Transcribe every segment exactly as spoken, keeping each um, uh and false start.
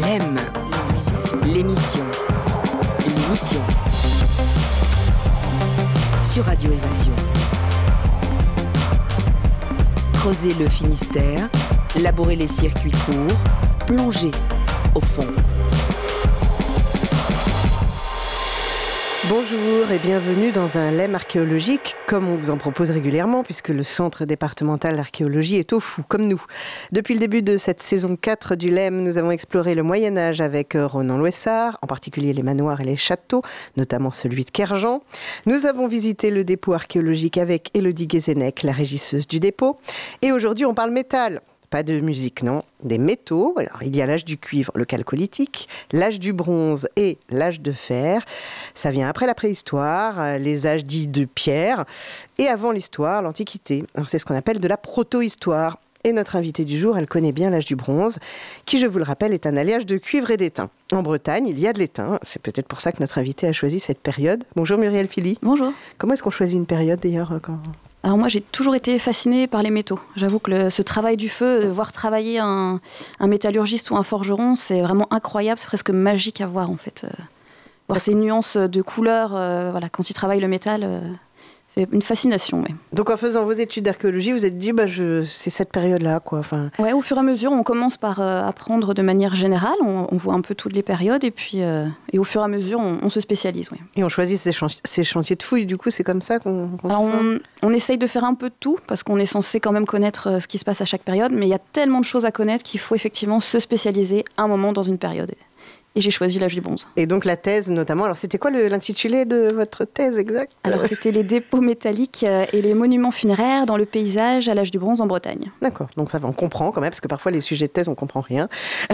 L'aime. L'émission. L'émission. Sur Radio Évasion. Creuser le Finistère, labourer les circuits courts, plonger au fond. Bonjour et bienvenue dans un L E M archéologique, comme on vous en propose régulièrement, puisque le Centre départemental d'archéologie est au fou, comme nous. Depuis le début de cette saison quatre du L E M, nous avons exploré le Moyen-Âge avec Ronan Louessard, en particulier les manoirs et les châteaux, notamment celui de Kerjan. Nous avons visité le dépôt archéologique avec Élodie Guézenec, la régisseuse du dépôt. Et aujourd'hui, on parle métal. Pas de musique, non, des métaux. Alors, il y a l'âge du cuivre, le chalcolithique, l'âge du bronze et l'âge de fer. Ça vient après la préhistoire, les âges dits de pierre, et avant l'histoire, l'Antiquité. Alors, c'est ce qu'on appelle de la proto-histoire. Et notre invitée du jour, elle connaît bien l'âge du bronze, qui, je vous le rappelle, est un alliage de cuivre et d'étain. En Bretagne, il y a de l'étain. C'est peut-être pour ça que notre invitée a choisi cette période. Bonjour Muriel Philly. Bonjour. Comment est-ce qu'on choisit une période d'ailleurs quand... Alors moi, j'ai toujours été fascinée par les métaux. J'avoue que le, ce travail du feu, de voir travailler un, un métallurgiste ou un forgeron, c'est vraiment incroyable, c'est presque magique à voir en fait. Euh, voir ces nuances de couleurs, euh, voilà, quand ils travaillent le métal, euh, c'est une fascination. Ouais. Donc en faisant vos études d'archéologie, vous vous êtes dit, bah, je, c'est cette période-là, quoi. Enfin... Ouais, au fur et à mesure, on commence par euh, apprendre de manière générale, on, on voit un peu toutes les périodes, et puis euh, et au fur et à mesure, on, on se spécialise. Ouais. Et on choisit ces, chantiers, ces chantiers de fouilles, du coup, c'est comme ça qu'on, qu'on Alors, se on, on essaye de faire un peu de tout, parce qu'on est censé quand même connaître euh, ce qui se passe à chaque période, mais il y a tellement de choses à connaître qu'il faut effectivement se spécialiser un moment dans une période. Et j'ai choisi l'âge du bronze. Et donc la thèse notamment, alors c'était quoi le, l'intitulé de votre thèse exact ? Alors c'était les dépôts métalliques et les monuments funéraires dans le paysage à l'âge du bronze en Bretagne. D'accord, donc ça va, on comprend quand même, parce que parfois les sujets de thèse on comprend rien.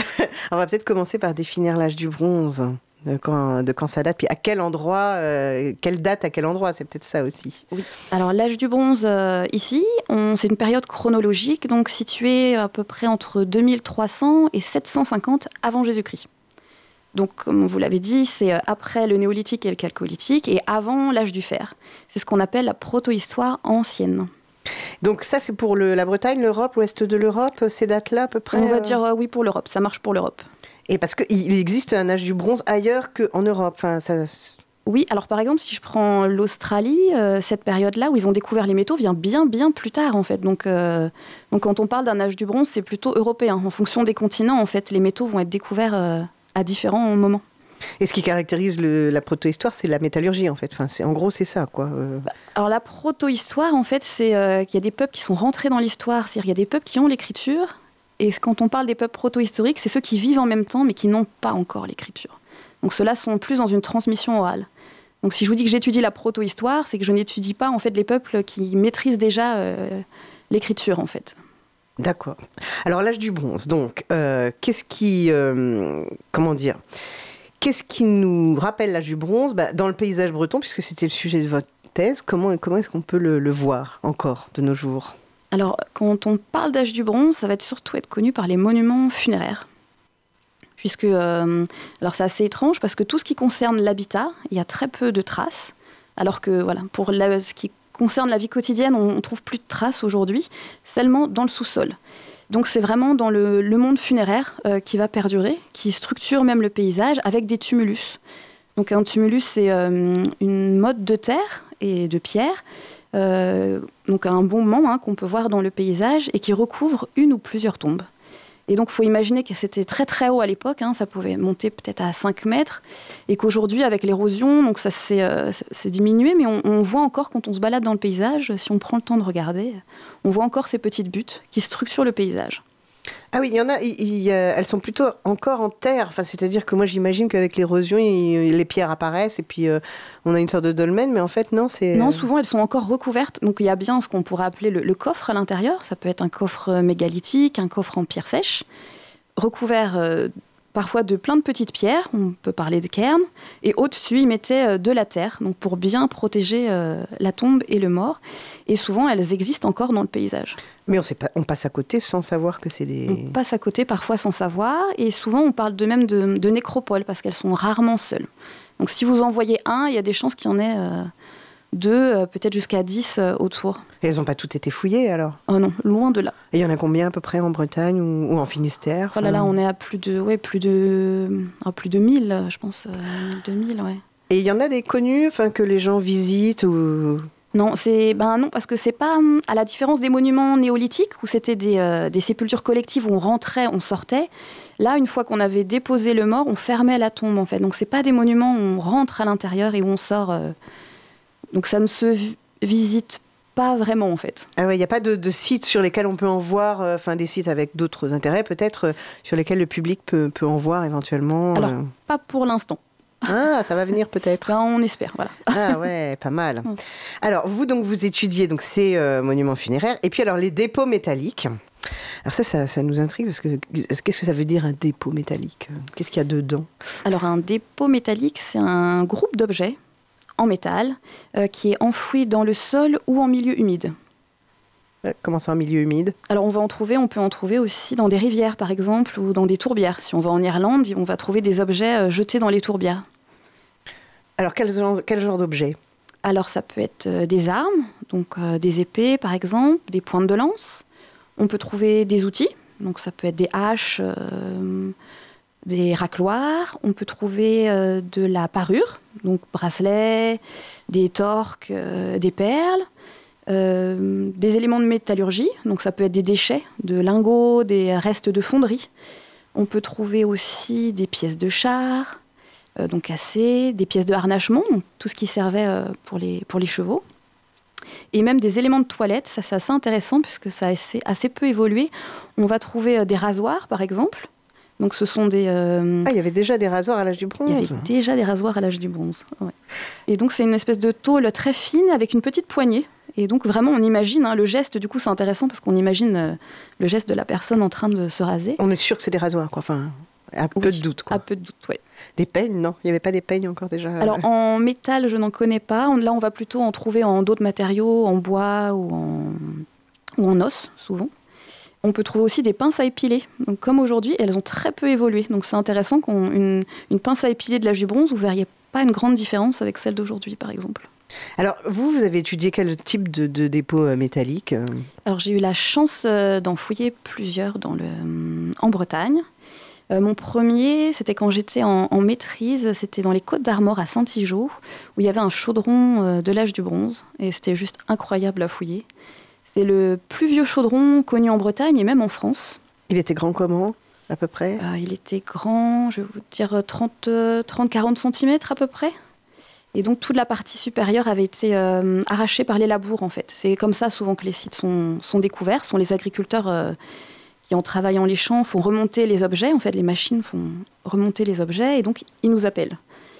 On va peut-être commencer par définir l'âge du bronze, de quand, de quand ça date, puis à quel endroit, euh, quelle date à quel endroit, c'est peut-être ça aussi. Oui, alors l'âge du bronze euh, ici, on, c'est une période chronologique, donc située à peu près entre deux mille trois cents et sept cent cinquante avant Jésus-Christ. Donc, comme vous l'avez dit, c'est après le néolithique et le chalcolithique et avant l'âge du fer. C'est ce qu'on appelle la proto-histoire ancienne. Donc ça, c'est pour le, la Bretagne, l'Europe, l'ouest de l'Europe, ces dates-là à peu près ? On va euh... dire euh, oui pour l'Europe, ça marche pour l'Europe. Et parce qu'il existe un âge du bronze ailleurs qu'en Europe, enfin, ça... Oui, alors par exemple, si je prends l'Australie, euh, cette période-là où ils ont découvert les métaux vient bien, bien plus tard en fait. Donc, euh, donc quand on parle d'un âge du bronze, c'est plutôt européen. En fonction des continents, en fait, les métaux vont être découverts... Euh, à différents moments. Et ce qui caractérise le, la proto-histoire, c'est la métallurgie, en fait. Enfin, c'est, en gros, c'est ça, quoi. Euh... Alors, la proto-histoire, en fait, c'est euh, qu'il y a des peuples qui sont rentrés dans l'histoire. C'est-à-dire qu'il y a des peuples qui ont l'écriture. Et quand on parle des peuples proto-historiques, c'est ceux qui vivent en même temps, mais qui n'ont pas encore l'écriture. Donc, ceux-là sont plus dans une transmission orale. Donc, si je vous dis que j'étudie la proto-histoire, c'est que je n'étudie pas, en fait, les peuples qui maîtrisent déjà euh, l'écriture, en fait. D'accord. Alors l'âge du bronze, donc, euh, qu'est-ce qui, euh, comment dire, qu'est-ce qui nous rappelle l'âge du bronze ? Bah, dans le paysage breton, puisque c'était le sujet de votre thèse, comment, comment est-ce qu'on peut le, le voir encore de nos jours ? Alors, quand on parle d'âge du bronze, ça va être surtout être connu par les monuments funéraires. Puisque, euh, alors c'est assez étrange, parce que tout ce qui concerne l'habitat, il y a très peu de traces, alors que, voilà, pour la, ce qui concerne la vie quotidienne, on ne trouve plus de traces aujourd'hui, seulement dans le sous-sol. Donc c'est vraiment dans le, le monde funéraire euh, qui va perdurer, qui structure même le paysage avec des tumulus. Donc un tumulus, c'est euh, une motte de terre et de pierre, euh, donc un bon moment hein, qu'on peut voir dans le paysage et qui recouvre une ou plusieurs tombes. Et donc, il faut imaginer que c'était très très haut à l'époque, hein, ça pouvait monter peut-être à cinq mètres, et qu'aujourd'hui, avec l'érosion, donc ça s'est, euh, s'est diminué, mais on, on voit encore, quand on se balade dans le paysage, si on prend le temps de regarder, on voit encore ces petites buttes qui structurent le paysage. Ah oui, il y en a, il, il, elles sont plutôt encore en terre, enfin, c'est-à-dire que moi j'imagine qu'avec l'érosion, il, les pierres apparaissent, et puis euh, on a une sorte de dolmen, mais en fait non, c'est... Non, souvent elles sont encore recouvertes, donc il y a bien ce qu'on pourrait appeler le, le coffre à l'intérieur, ça peut être un coffre mégalithique, un coffre en pierre sèche, recouvert euh, parfois de plein de petites pierres, on peut parler de cairns, et au-dessus ils mettaient euh, de la terre, donc pour bien protéger euh, la tombe et le mort, et souvent elles existent encore dans le paysage. Mais on, sait pas, on passe à côté sans savoir que c'est des... On passe à côté parfois sans savoir, et souvent on parle de même de, de nécropoles, parce qu'elles sont rarement seules. Donc si vous en voyez un, il y a des chances qu'il y en ait euh, deux, euh, peut-être jusqu'à dix euh, autour. Et elles n'ont pas toutes été fouillées alors? Oh non, loin de là. Et il y en a combien à peu près en Bretagne ou, ou en Finistère? Oh là là, on est à plus de, ouais, plus de, à plus de mille, je pense, euh, deux mille, ouais. Et il y en a des connus, enfin, que les gens visitent ou... Non, c'est ben non parce que c'est pas à la différence des monuments néolithiques où c'était des, euh, des sépultures collectives où on rentrait, on sortait. Là, une fois qu'on avait déposé le mort, on fermait la tombe en fait. Donc c'est pas des monuments où on rentre à l'intérieur et où on sort. Euh... Donc ça ne se vi- visite pas vraiment en fait. Ah ouais, il n'y a pas de, de sites sur lesquels on peut en voir, euh, enfin des sites avec d'autres intérêts peut-être, euh, sur lesquels le public peut, peut en voir éventuellement. Alors euh... pas pour l'instant. Ah, ça va venir peut-être. Ben, on espère, voilà. Ah ouais, pas mal. Alors, vous, donc, vous étudiez donc, ces euh, monuments funéraires. Et puis, alors, les dépôts métalliques. Alors ça, ça, ça nous intrigue, parce que qu'est-ce que ça veut dire, un dépôt métallique? Qu'est-ce qu'il y a dedans? Alors, un dépôt métallique, c'est un groupe d'objets en métal euh, qui est enfoui dans le sol ou en milieu humide. Comment ça, en milieu humide? Alors, on va en trouver, on peut en trouver aussi dans des rivières, par exemple, ou dans des tourbières. Si on va en Irlande, on va trouver des objets euh, jetés dans les tourbières. Alors, quel genre, quel genre d'objet? Alors, ça peut être euh, des armes, donc euh, des épées, par exemple, des pointes de lance. On peut trouver des outils, donc ça peut être des haches, euh, des racloirs. On peut trouver euh, de la parure, donc bracelets, des torques, euh, des perles. Euh, des éléments de métallurgie, donc ça peut être des déchets, de lingots, des restes de fonderie. On peut trouver aussi des pièces de char, euh, donc cassées, des pièces de harnachement, donc tout ce qui servait euh, pour, les, pour les chevaux. Et même des éléments de toilette, ça c'est assez intéressant puisque ça a assez, assez peu évolué. On va trouver euh, des rasoirs par exemple. Donc ce sont des... Euh... Ah, il y avait déjà des rasoirs à l'âge du bronze. Il y avait déjà des rasoirs à l'âge du bronze, ouais. Et donc c'est une espèce de tôle très fine avec une petite poignée. Et donc vraiment on imagine, hein, le geste, du coup c'est intéressant parce qu'on imagine euh, le geste de la personne en train de se raser. On est sûr que c'est des rasoirs, quoi. Enfin, à peu Oui, de doute, quoi. À peu de doute, oui. Des peignes, non? Il n'y avait pas des peignes encore déjà? Alors en métal, je n'en connais pas. On, là on va plutôt en trouver en d'autres matériaux, en bois ou en, ou en os, souvent. On peut trouver aussi des pinces à épiler. Donc, comme aujourd'hui, elles ont très peu évolué. Donc, c'est intéressant qu'une une pince à épiler de l'âge du bronze, vous ne verriez pas une grande différence avec celle d'aujourd'hui, par exemple. Alors, vous, vous avez étudié quel type de, de dépôt euh, métallique? Alors, j'ai eu la chance euh, d'en fouiller plusieurs dans le, euh, en Bretagne. Euh, mon premier, c'était quand j'étais en, en maîtrise, c'était dans les Côtes d'Armor à Saint-Igeau, où il y avait un chaudron euh, de l'âge du bronze. Et c'était juste incroyable à fouiller. C'est le plus vieux chaudron connu en Bretagne et même en France. Il était grand comment, à peu près? euh, Il était grand, je vais vous dire trente à quarante centimètres à peu près. Et donc toute la partie supérieure avait été euh, arrachée par les labours en fait. C'est comme ça souvent que les sites sont, sont découverts. Ce sont les agriculteurs euh, qui en travaillant les champs font remonter les objets. En fait, les machines font remonter les objets et donc ils nous appellent.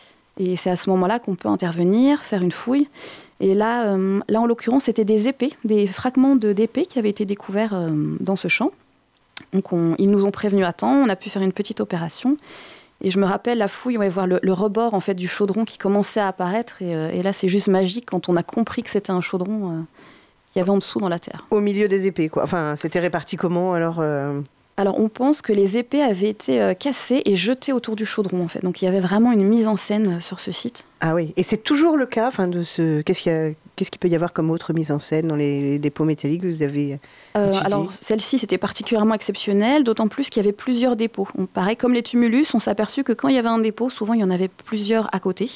Et c'est à ce moment-là qu'on peut intervenir, faire une fouille. Et là, euh, là en l'occurrence, c'était des épées, des fragments de, d'épées qui avaient été découverts euh, dans ce champ. Donc on, ils nous ont prévenus à temps, on a pu faire une petite opération. Et je me rappelle la fouille, on va voir le, le rebord en fait, du chaudron qui commençait à apparaître. Et, euh, et là, c'est juste magique quand on a compris que c'était un chaudron euh, qu'il y avait en dessous dans la terre. Au milieu des épées, quoi. Enfin, c'était réparti comment alors euh... Alors, on pense que les épées avaient été euh, cassées et jetées autour du chaudron, en fait. Donc, il y avait vraiment une mise en scène sur ce site. Ah oui, et c'est toujours le cas, enfin, de ce... Qu'est-ce qu'il y a... Qu'est-ce qu'il peut y avoir comme autre mise en scène dans les, les dépôts métalliques que vous avez euh, Alors, celle-ci, c'était particulièrement exceptionnel, d'autant plus qu'il y avait plusieurs dépôts. On, pareil, comme les tumulus, on s'est aperçu que quand il y avait un dépôt, souvent, il y en avait plusieurs à côté.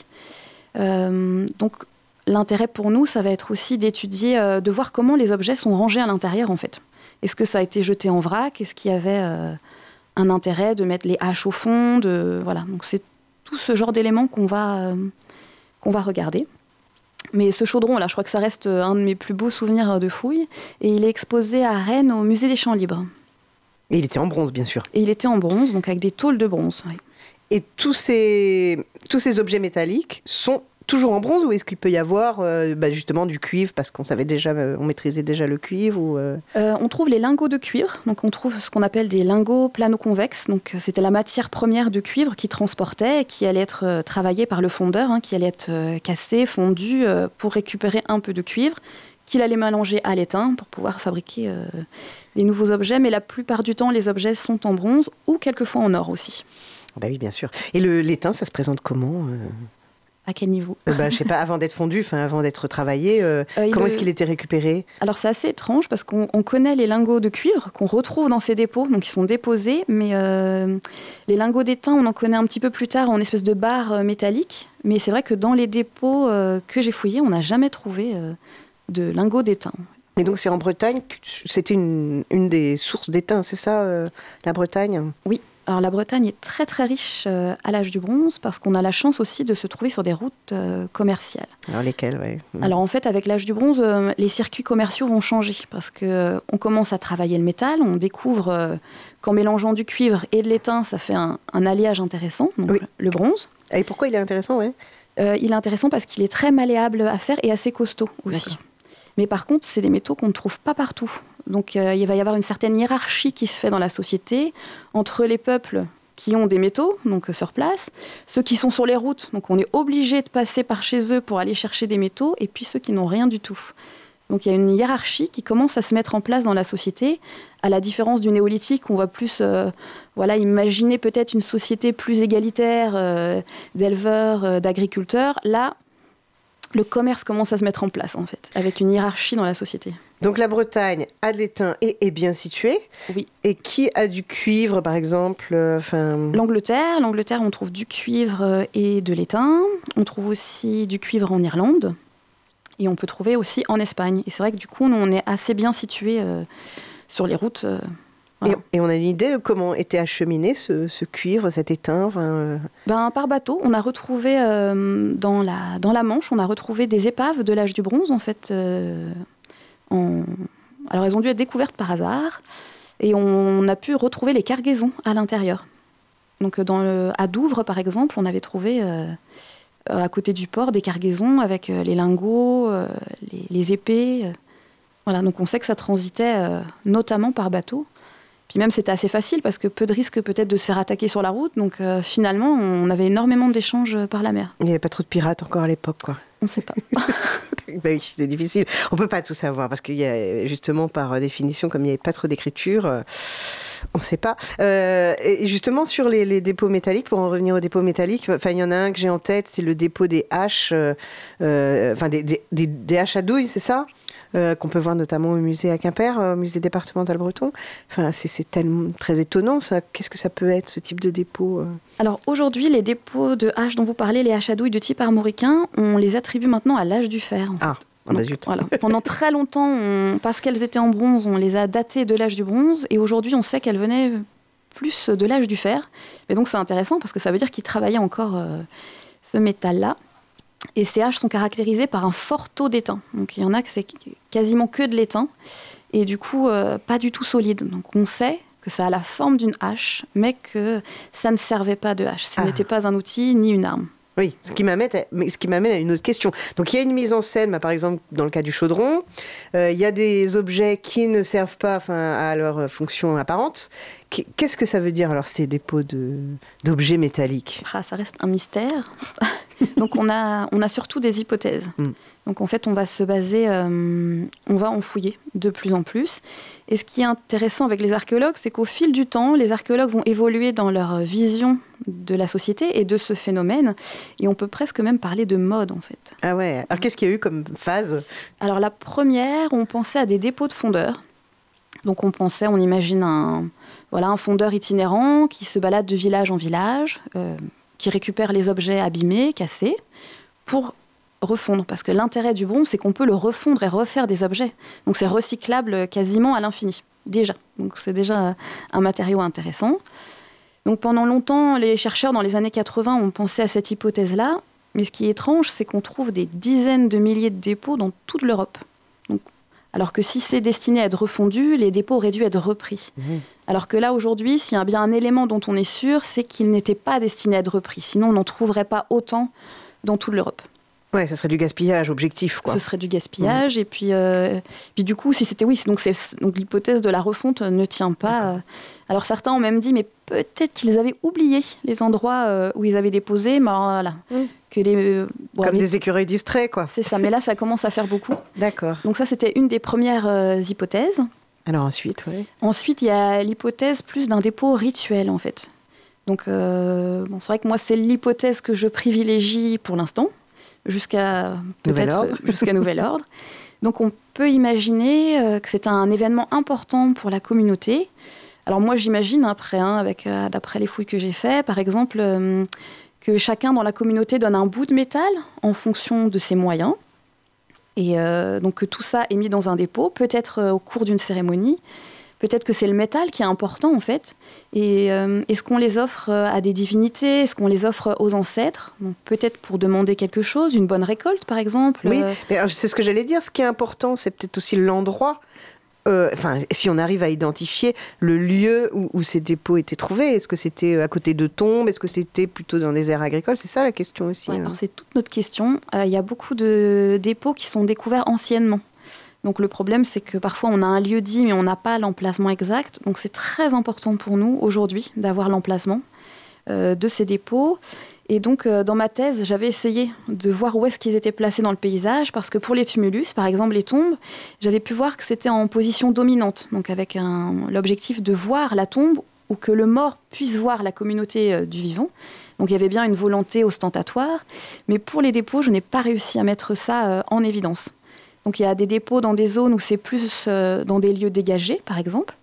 Euh, donc, l'intérêt pour nous, ça va être aussi d'étudier, euh, de voir comment les objets sont rangés à l'intérieur, en fait. Est-ce que ça a été jeté en vrac? Est-ce qu'il y avait euh, un intérêt de mettre les haches au fond de... Voilà, donc c'est tout ce genre d'éléments qu'on va, euh, qu'on va regarder. Mais ce chaudron, là, je crois que ça reste un de mes plus beaux souvenirs de fouilles. Et il est exposé à Rennes, au musée des Champs Libres. Et il était en bronze, bien sûr. Et il était en bronze, donc avec des tôles de bronze. Oui. Et tous ces, tous ces objets métalliques sont toujours en bronze, ou est-ce qu'il peut y avoir euh, bah justement du cuivre, parce qu'on savait déjà, euh, on maîtrisait déjà le cuivre ou euh... Euh, On trouve les lingots de cuivre, donc on trouve ce qu'on appelle des lingots plano-convexes. Donc c'était la matière première de cuivre qui transportait, et qui allait être euh, travaillée par le fondeur, hein, qui allait être euh, cassé, fondu euh, pour récupérer un peu de cuivre, qu'il allait mélanger à l'étain pour pouvoir fabriquer euh, des nouveaux objets. Mais la plupart du temps, les objets sont en bronze ou quelquefois en or aussi. Bah oui, bien sûr. Et le, l'étain, ça se présente comment euh À quel niveau? euh, bah, Je ne sais pas, avant d'être fondu, avant d'être travaillé, euh, euh, comment le... est-ce qu'il était récupéré? Alors c'est assez étrange parce qu'on on connaît les lingots de cuivre qu'on retrouve dans ces dépôts, donc ils sont déposés, mais euh, les lingots d'étain, on en connaît un petit peu plus tard en espèce de barre euh, métallique. Mais c'est vrai que dans les dépôts euh, que j'ai fouillés, on n'a jamais trouvé euh, de lingots d'étain. Et donc c'est en Bretagne, c'était une, une des sources d'étain, c'est ça, euh, la Bretagne? Oui. Alors la Bretagne est très très riche euh, à l'âge du bronze parce qu'on a la chance aussi de se trouver sur des routes euh, commerciales. Alors lesquelles, oui. Alors en fait, avec l'âge du bronze, euh, les circuits commerciaux vont changer parce qu'on euh, commence à travailler le métal, on découvre euh, qu'en mélangeant du cuivre et de l'étain, ça fait un, un alliage intéressant, donc oui. le bronze. Et pourquoi il est intéressant, ouais euh, Il est intéressant parce qu'il est très malléable à faire et assez costaud aussi. D'accord. Mais par contre, c'est des métaux qu'on ne trouve pas partout. Donc euh, il va y avoir une certaine hiérarchie qui se fait dans la société entre les peuples qui ont des métaux, donc euh, sur place, ceux qui sont sur les routes, donc on est obligé de passer par chez eux pour aller chercher des métaux, et puis ceux qui n'ont rien du tout. Donc il y a une hiérarchie qui commence à se mettre en place dans la société, à la différence du néolithique, on va plus euh, voilà, imaginer peut-être une société plus égalitaire euh, d'éleveurs, euh, d'agriculteurs. Là, le commerce commence à se mettre en place, en fait, avec une hiérarchie dans la société. Donc la Bretagne a de l'étain et est bien située. Oui. Et qui a du cuivre, par exemple euh, L'Angleterre. L'Angleterre, on trouve du cuivre et de l'étain. On trouve aussi du cuivre en Irlande. Et on peut trouver aussi en Espagne. Et c'est vrai que du coup, nous, on est assez bien situés euh, sur les routes. Euh, voilà. et, et on a une idée de comment était acheminé ce, ce cuivre, cet étain euh... ben, par bateau. On a retrouvé, euh, dans, la, dans la Manche, on a retrouvé des épaves de l'âge du bronze, en fait. Euh, en... Alors, elles ont dû être découvertes par hasard. Et on a pu retrouver les cargaisons à l'intérieur. Donc, dans le, à Douvres, par exemple, on avait trouvé... Euh, à côté du port, des cargaisons avec euh, les lingots, euh, les, les épées. Euh. Voilà, donc on sait que ça transitait euh, notamment par bateau. Puis même, c'était assez facile parce que peu de risques peut-être de se faire attaquer sur la route. Donc euh, finalement, on avait énormément d'échanges par la mer. Il n'y avait pas trop de pirates encore à l'époque, quoi. On ne sait pas. Ben oui, c'était difficile. On ne peut pas tout savoir parce qu'il y a justement, par définition, comme il n'y avait pas trop d'écriture... Euh... On ne sait pas. Euh, et justement, sur les, les dépôts métalliques, pour en revenir aux dépôts métalliques, il y en a un que j'ai en tête, c'est le dépôt des haches, euh, enfin des, des, des, des haches à douille, c'est ça euh, qu'on peut voir notamment au musée à Quimper, au musée départemental breton. Enfin, c'est, c'est tellement très étonnant, ça. Qu'est-ce que ça peut être, ce type de dépôt euh... Alors aujourd'hui, les dépôts de haches dont vous parlez, les haches à douille de type armoricain, on les attribue maintenant à l'âge du fer. En fait. Ah. Donc, voilà. Pendant très longtemps, on, parce qu'elles étaient en bronze, on les a datées de l'âge du bronze. Et aujourd'hui, on sait qu'elles venaient plus de l'âge du fer. Et donc, c'est intéressant parce que ça veut dire qu'ils travaillaient encore euh, ce métal-là. Et ces haches sont caractérisées par un fort taux d'étain. Donc, il y en a que c'est quasiment que de l'étain. Et du coup, euh, pas du tout solide. Donc, on sait que ça a la forme d'une hache, mais que ça ne servait pas de hache. Ce ah. n'était pas un outil ni une arme. Oui, ce qui m'amène à, ce qui m'amène à une autre question. Donc il y a une mise en scène, bah, par exemple dans le cas du chaudron, euh, il y a des objets qui ne servent pas à leur fonction apparente. Qu'est-ce que ça veut dire alors ces dépôts de, d'objets métalliques ? Ah, ça reste un mystère. Donc on a, on a surtout des hypothèses. Mm. Donc en fait on va se baser, euh, on va en fouiller de plus en plus. Et ce qui est intéressant avec les archéologues, c'est qu'au fil du temps, les archéologues vont évoluer dans leur vision de la société et de ce phénomène. Et on peut presque même parler de mode, en fait. Ah ouais. Alors qu'est-ce qu'il y a eu comme phase ? Alors la première, on pensait à des dépôts de fondeurs. Donc on pensait, on imagine un, voilà, un fondeur itinérant qui se balade de village en village, euh, qui récupère les objets abîmés, cassés, pour refondre. Parce que l'intérêt du bronze, c'est qu'on peut le refondre et refaire des objets. Donc c'est recyclable quasiment à l'infini, déjà. Donc c'est déjà un matériau intéressant. Donc pendant longtemps, les chercheurs dans les années quatre-vingts ont pensé à cette hypothèse-là. Mais ce qui est étrange, c'est qu'on trouve des dizaines de milliers de dépôts dans toute l'Europe. Donc, alors que si c'est destiné à être refondu, les dépôts auraient dû être repris. Mmh. Alors que là, aujourd'hui, s'il y a bien un élément dont on est sûr, c'est qu'il n'était pas destiné à être repris. Sinon, on n'en trouverait pas autant dans toute l'Europe. Ouais, ça serait du gaspillage objectif, quoi. Ce serait du gaspillage. Mmh. Et puis, euh, puis, du coup, si c'était oui, donc, c'est, donc l'hypothèse de la refonte ne tient pas. Euh, alors, certains ont même dit, mais peut-être qu'ils avaient oublié les endroits euh, où ils avaient déposé. Mais alors, voilà. Mmh. Que les, euh, bon, Comme les... des écureuils distraits, quoi. C'est ça, mais là, ça commence à faire beaucoup. D'accord. Donc ça, c'était une des premières euh, hypothèses. Alors ensuite, oui. Ensuite, il y a l'hypothèse plus d'un dépôt rituel, en fait. Donc, euh, bon, c'est vrai que moi, c'est l'hypothèse que je privilégie pour l'instant, jusqu'à peut-être nouvel jusqu'à nouvel ordre. Donc, on peut imaginer euh, que c'est un événement important pour la communauté. Alors moi, j'imagine, après, hein, avec, euh, d'après les fouilles que j'ai faites, par exemple, euh, que chacun dans la communauté donne un bout de métal en fonction de ses moyens. Et euh, donc que tout ça est mis dans un dépôt, peut-être euh, au cours d'une cérémonie. Peut-être que c'est le métal qui est important, en fait. Et euh, est-ce qu'on les offre à des divinités ? Est-ce qu'on les offre aux ancêtres ? Donc, peut-être pour demander quelque chose, une bonne récolte, par exemple. Oui, mais alors, c'est ce que j'allais dire. Ce qui est important, c'est peut-être aussi l'endroit. Euh, enfin, si on arrive à identifier le lieu où, où ces dépôts étaient trouvés, est-ce que c'était à côté de tombes ? Est-ce que c'était plutôt dans des aires agricoles ? C'est ça la question aussi. Ouais, hein. alors c'est toute notre question. Il euh, y a beaucoup de dépôts qui sont découverts anciennement. Donc le problème, c'est que parfois on a un lieu dit, mais on n'a pas l'emplacement exact. Donc c'est très important pour nous aujourd'hui d'avoir l'emplacement euh, de ces dépôts. Et donc euh, dans ma thèse, j'avais essayé de voir où est-ce qu'ils étaient placés dans le paysage, parce que pour les tumulus, par exemple les tombes, j'avais pu voir que c'était en position dominante, donc avec un, l'objectif de voir la tombe ou que le mort puisse voir la communauté euh, du vivant. Donc il y avait bien une volonté ostentatoire. Mais pour les dépôts, je n'ai pas réussi à mettre ça euh, en évidence. Donc il y a des dépôts dans des zones où c'est plus euh, dans des lieux dégagés, par exemple.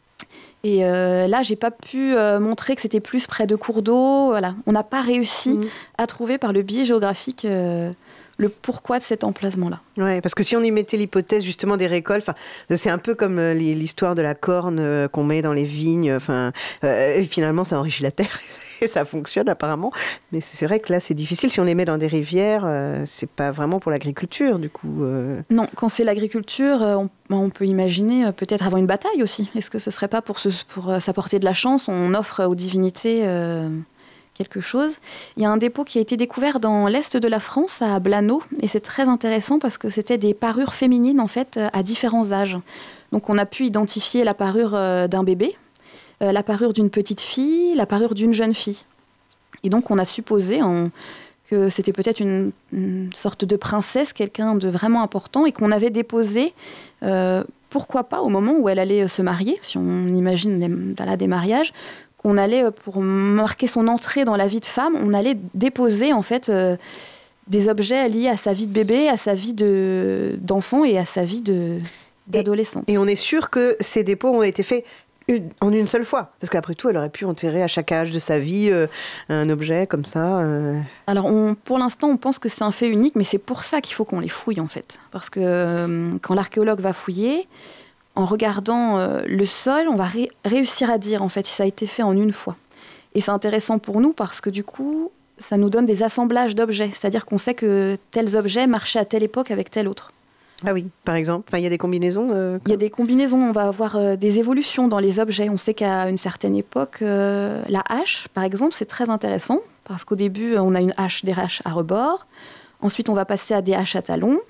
Et euh, là, j'ai pas pu euh, montrer que c'était plus près de cours d'eau. Voilà. On n'a pas réussi mmh. à trouver par le biais géographique euh, le pourquoi de cet emplacement-là. Oui, parce que si on y mettait l'hypothèse justement des récoltes, c'est un peu comme euh, l'histoire de la corne euh, qu'on met dans les vignes. Euh, et finalement, ça enrichit la terre. Et ça fonctionne apparemment, mais c'est vrai que là c'est difficile. Si on les met dans des rivières, euh, c'est pas vraiment pour l'agriculture du coup. Euh... Non, quand c'est l'agriculture, euh, on, on peut imaginer euh, peut-être avant une bataille aussi. Est-ce que ce serait pas pour, se, pour euh, s'apporter de la chance, on offre aux divinités euh, quelque chose. Il y a un dépôt qui a été découvert dans l'est de la France, à Blanneau, et c'est très intéressant parce que c'était des parures féminines en fait à différents âges. Donc on a pu identifier la parure euh, d'un bébé. Euh, la parure d'une petite fille, la parure d'une jeune fille. Et donc, on a supposé en, que c'était peut-être une, une sorte de princesse, quelqu'un de vraiment important, et qu'on avait déposé, euh, pourquoi pas, au moment où elle allait se marier, si on imagine les, là, des mariages, qu'on allait, pour marquer son entrée dans la vie de femme, on allait déposer, en fait, euh, des objets liés à sa vie de bébé, à sa vie de, d'enfant et à sa vie de, d'adolescente. Et, et on est sûr que ces dépôts ont été faits Une, en une seule fois, parce qu'après tout, elle aurait pu enterrer à chaque âge de sa vie euh, un objet comme ça. Euh... Alors, on, pour l'instant, on pense que c'est un fait unique, mais c'est pour ça qu'il faut qu'on les fouille, en fait. Parce que euh, quand l'archéologue va fouiller, en regardant euh, le sol, on va ré- réussir à dire, en fait, si ça a été fait en une fois. Et c'est intéressant pour nous parce que, du coup, ça nous donne des assemblages d'objets. C'est-à-dire qu'on sait que tels objets marchaient à telle époque avec tel autre. Ah oui, par exemple. Enfin, il y a des combinaisons euh, Il y a des combinaisons. On va avoir euh, des évolutions dans les objets. On sait qu'à une certaine époque, euh, la hache, par exemple, c'est très intéressant parce qu'au début, on a une hache, des haches à rebord. Ensuite, on va passer à des haches à talons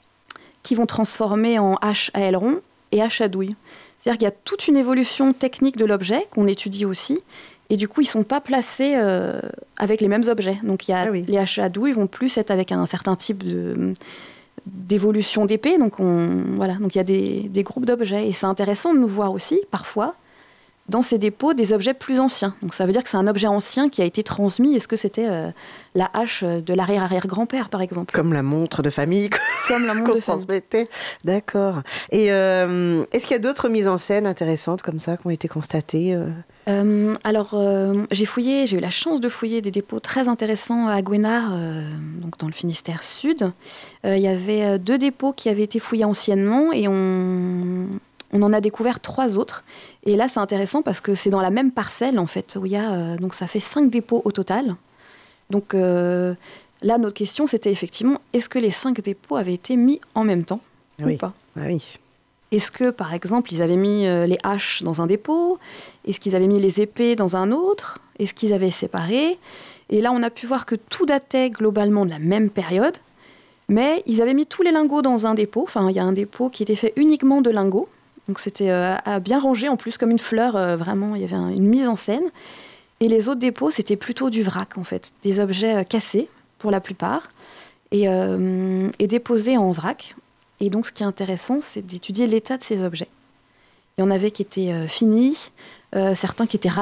qui vont transformer en hache à aileron et hache à douille. C'est-à-dire qu'il y a toute une évolution technique de l'objet qu'on étudie aussi. Et du coup, ils ne sont pas placés euh, avec les mêmes objets. Donc, il y a, ah oui. les haches à douille vont plus être avec un certain type de... d'évolution d'épée, donc on voilà, donc il y a des, des groupes d'objets et c'est intéressant de nous voir aussi parfois dans ces dépôts des objets plus anciens. Donc ça veut dire que c'est un objet ancien qui a été transmis. Est-ce que c'était euh, la hache de l'arrière-arrière-grand-père par exemple ? Comme la montre de famille. Comme la montre de famille. D'accord. Et euh, est-ce qu'il y a d'autres mises en scène intéressantes comme ça qui ont été constatées euh... Euh, alors, euh, j'ai fouillé, j'ai eu la chance de fouiller des dépôts très intéressants à Gouénard, euh, donc dans le Finistère Sud. Euh, il y avait deux dépôts qui avaient été fouillés anciennement et on, on en a découvert trois autres. Et là, c'est intéressant parce que c'est dans la même parcelle, en fait, où il y a... Euh, donc, ça fait cinq dépôts au total. Donc, euh, là, notre question, c'était effectivement, est-ce que les cinq dépôts avaient été mis en même temps oui. ou pas ? Ah oui. Est-ce que, par exemple, ils avaient mis euh, les haches dans un dépôt ? Est-ce qu'ils avaient mis les épées dans un autre ? Est-ce qu'ils avaient séparé ? Et là, on a pu voir que tout datait globalement de la même période, mais ils avaient mis tous les lingots dans un dépôt. Enfin, il y a un dépôt qui était fait uniquement de lingots. Donc, c'était euh, bien rangé, en plus, comme une fleur. Euh, vraiment, il y avait un, une mise en scène. Et les autres dépôts, c'était plutôt du vrac, en fait. Des objets euh, cassés, pour la plupart, et, euh, et déposés en vrac. Et donc, ce qui est intéressant, c'est d'étudier l'état de ces objets. Il y en avait qui étaient euh, finis, euh, certains qui étaient ratés.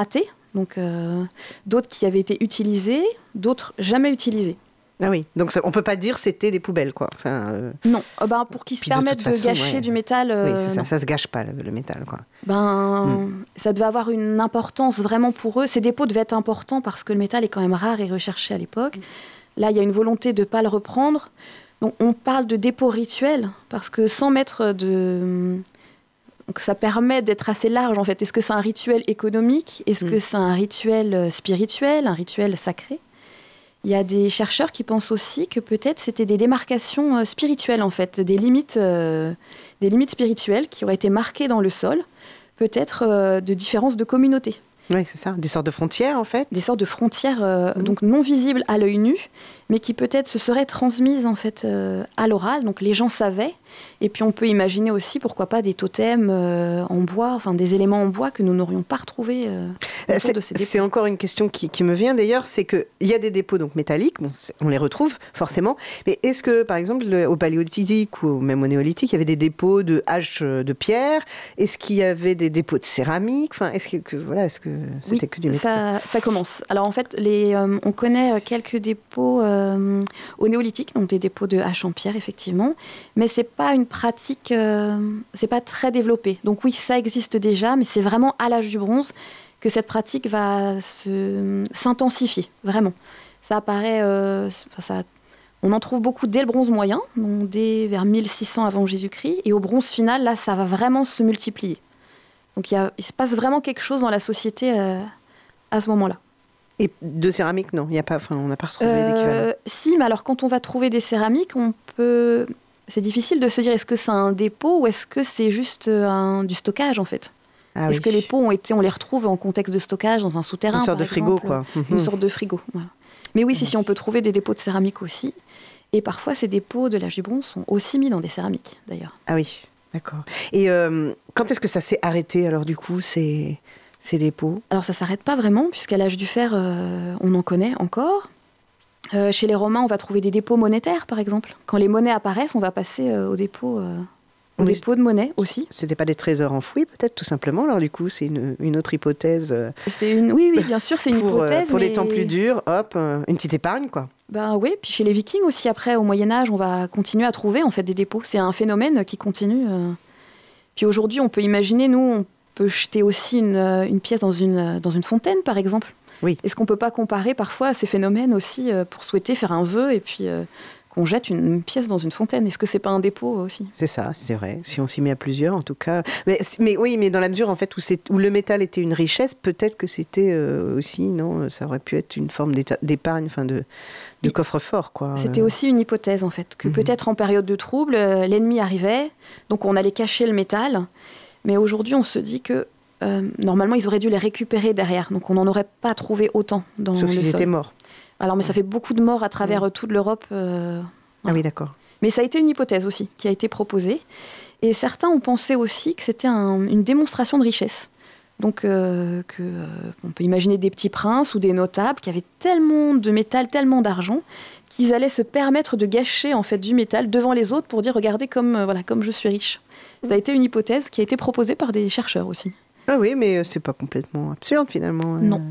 Donc, euh, d'autres qui avaient été utilisées, d'autres jamais utilisées. Ah oui, donc ça, on ne peut pas dire que c'était des poubelles, quoi. Enfin, euh... Non, euh, ben, pour qu'ils se permettent de, de gâcher ouais. du métal... Euh, oui, c'est ça, ça ne se gâche pas, le, le métal, quoi. Ben, mm. Ça devait avoir une importance vraiment pour eux. Ces dépôts devaient être importants parce que le métal est quand même rare et recherché à l'époque. Mm. Là, il y a une volonté de ne pas le reprendre. Donc, on parle de dépôt rituel parce que sans mettre de... Donc, ça permet d'être assez large, en fait. Est-ce que c'est un rituel économique ? Est-ce mm. que c'est un rituel spirituel, un rituel sacré ? Il y a des chercheurs qui pensent aussi que peut-être c'était des démarcations euh, spirituelles, en fait, des limites, euh, des limites spirituelles qui auraient été marquées dans le sol, peut-être euh, de différences de communautés. Oui, c'est ça, des sortes de frontières, en fait. Des sortes de frontières, euh, mmh. donc non visibles à l'œil nu, mais qui peut-être se seraient transmises, en fait, euh, à l'oral. Donc les gens savaient. Et puis on peut imaginer aussi, pourquoi pas, des totems euh, en bois, enfin des éléments en bois que nous n'aurions pas retrouvés euh, autour de ces dépôts. C'est encore une question qui, qui me vient d'ailleurs, c'est qu'il y a des dépôts donc, métalliques, bon, on les retrouve forcément, mais est-ce que par exemple au paléolithique ou même au néolithique, il y avait des dépôts de haches de pierre ? Est-ce qu'il y avait des dépôts de céramique ? Enfin, est-ce que, que, voilà, est-ce que c'était oui, que du métal ? ça, ça commence. Alors en fait, les, euh, on connaît quelques dépôts euh, au néolithique, donc des dépôts de haches en pierre, effectivement, mais c'est pas une pratique, euh, c'est pas très développé. Donc oui, ça existe déjà, mais c'est vraiment à l'âge du bronze que cette pratique va se, s'intensifier, vraiment. Ça apparaît, euh, ça, on en trouve beaucoup dès le bronze moyen, donc dès vers mille six cents avant Jésus-Christ, et au bronze final, là, ça va vraiment se multiplier. Donc il, y a, il se passe vraiment quelque chose dans la société euh, à ce moment-là. Et de céramique, non, il y a pas, enfin, on n'a pas retrouvé euh, d'équivalent. Si, mais alors quand on va trouver des céramiques, on peut... C'est difficile de se dire est-ce que c'est un dépôt ou est-ce que c'est juste un, du stockage en fait. Ah, est-ce oui. que les pots ont été, on les retrouve en contexte de stockage dans un souterrain, une sorte par de exemple, frigo quoi. Une sorte de frigo. Voilà. Mais oui, mmh. si, si, on peut trouver des dépôts de céramique aussi. Et parfois, ces dépôts de l'âge du bronze sont aussi mis dans des céramiques d'ailleurs. Ah oui, d'accord. Et euh, quand est-ce que ça s'est arrêté alors du coup ces, ces dépôts ? Alors ça s'arrête pas vraiment puisqu'à l'âge du fer, euh, on en connaît encore. Euh, chez les Romains, on va trouver des dépôts monétaires, par exemple. Quand les monnaies apparaissent, on va passer euh, aux dépôts, euh, aux oui, dépôts de monnaie aussi. Ce n'était pas des trésors enfouis, peut-être, tout simplement. Alors, du coup, c'est une, une autre hypothèse. Euh, c'est une, oui, oui, bien sûr, c'est une pour, hypothèse. Euh, pour mais... les temps plus durs, hop, euh, une petite épargne, quoi. Ben oui, puis chez les Vikings aussi, après, au Moyen-Âge, on va continuer à trouver, en fait, des dépôts. C'est un phénomène qui continue. Euh... Puis aujourd'hui, on peut imaginer, nous, on peut jeter aussi une, une pièce dans une, dans une fontaine, par exemple. Oui. Est-ce qu'on ne peut pas comparer parfois à ces phénomènes aussi euh, pour souhaiter faire un vœu et puis euh, qu'on jette une, une pièce dans une fontaine ? Est-ce que ce n'est pas un dépôt aussi ? C'est ça, c'est vrai. Si on s'y met à plusieurs, en tout cas. Mais, mais oui, mais dans la mesure en fait, où, c'est, où le métal était une richesse, peut-être que c'était euh, aussi, non, ça aurait pu être une forme d'épargne, enfin de, de oui. coffre-fort, quoi. C'était aussi une hypothèse, en fait, que mm-hmm. peut-être en période de trouble, euh, l'ennemi arrivait, donc on allait cacher le métal. Mais aujourd'hui, on se dit que Euh, normalement, ils auraient dû les récupérer derrière. Donc, on n'en aurait pas trouvé autant dans Sauf le s'ils sol. étaient morts. Alors, mais ça fait beaucoup de morts à travers mmh. toute l'Europe. Euh, voilà. Ah oui, d'accord. Mais ça a été une hypothèse aussi qui a été proposée. Et certains ont pensé aussi que c'était un, une démonstration de richesse. Donc, euh, que, euh, on peut imaginer des petits princes ou des notables qui avaient tellement de métal, tellement d'argent, qu'ils allaient se permettre de gâcher en fait, du métal devant les autres pour dire « Regardez comme, euh, voilà, comme je suis riche ». Ça a été une hypothèse qui a été proposée par des chercheurs aussi. Ah oui, mais c'est pas complètement absurde finalement. Non.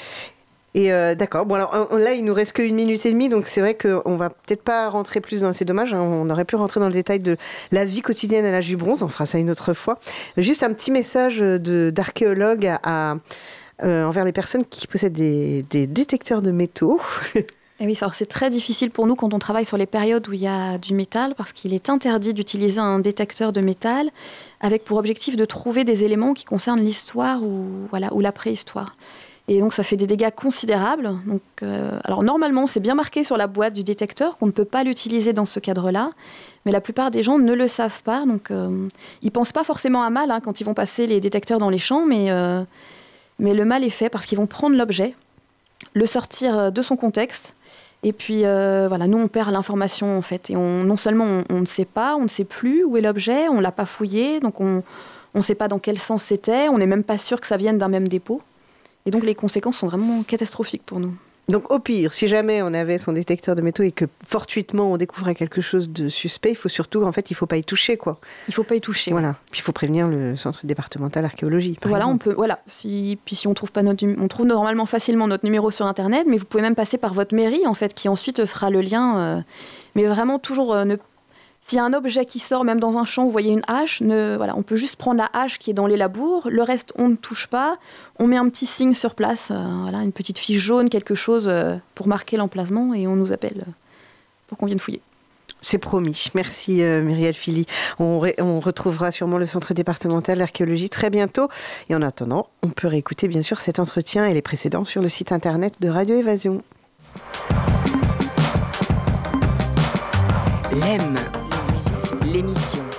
Et euh, d'accord. Bon alors là, il nous reste qu'une minute et demie, donc c'est vrai qu'on va peut-être pas rentrer plus dans. C'est dommage. Hein, on aurait pu rentrer dans le détail de la vie quotidienne à l'âge du bronze. On fera ça une autre fois. Juste un petit message de, d'archéologue à, à, euh, envers les personnes qui possèdent des, des détecteurs de métaux. Et oui, alors c'est très difficile pour nous quand on travaille sur les périodes où il y a du métal, parce qu'il est interdit d'utiliser un détecteur de métal avec pour objectif de trouver des éléments qui concernent l'histoire ou, voilà, ou la préhistoire. Et donc ça fait des dégâts considérables. Donc, euh, alors normalement, c'est bien marqué sur la boîte du détecteur qu'on ne peut pas l'utiliser dans ce cadre-là, mais la plupart des gens ne le savent pas. Donc euh, ils ne pensent pas forcément à mal hein, quand ils vont passer les détecteurs dans les champs, mais, euh, mais le mal est fait parce qu'ils vont prendre l'objet, le sortir de son contexte. Et puis, euh, voilà, nous, on perd l'information, en fait. Et on, non seulement on, on ne sait pas, on ne sait plus où est l'objet, on ne l'a pas fouillé, donc on ne sait pas dans quel sens c'était, on n'est même pas sûr que ça vienne d'un même dépôt. Et donc, les conséquences sont vraiment catastrophiques pour nous. Donc au pire, si jamais on avait son détecteur de métaux et que fortuitement on découvrait quelque chose de suspect, il faut surtout, en fait, il ne faut pas y toucher, quoi. Il ne faut pas y toucher. Voilà. Ouais. Puis il faut prévenir le centre départemental d'archéologie. Voilà, exemple. on peut. Voilà. Si, puis si on trouve pas notre, on trouve normalement facilement notre numéro sur Internet, mais vous pouvez même passer par votre mairie, en fait, qui ensuite fera le lien. Euh, mais vraiment toujours euh, ne. S'il y a un objet qui sort, même dans un champ, vous voyez une hache, ne, voilà, on peut juste prendre la hache qui est dans les labours, le reste, on ne touche pas. On met un petit signe sur place, euh, voilà, une petite fiche jaune, quelque chose euh, pour marquer l'emplacement, et on nous appelle euh, pour qu'on vienne fouiller. C'est promis. Merci euh, Muriel Fili. On, ré- on retrouvera sûrement le centre départemental d'archéologie très bientôt. Et en attendant, on peut réécouter bien sûr cet entretien et les précédents sur le site internet de Radio Évasion. L'E M, l'émission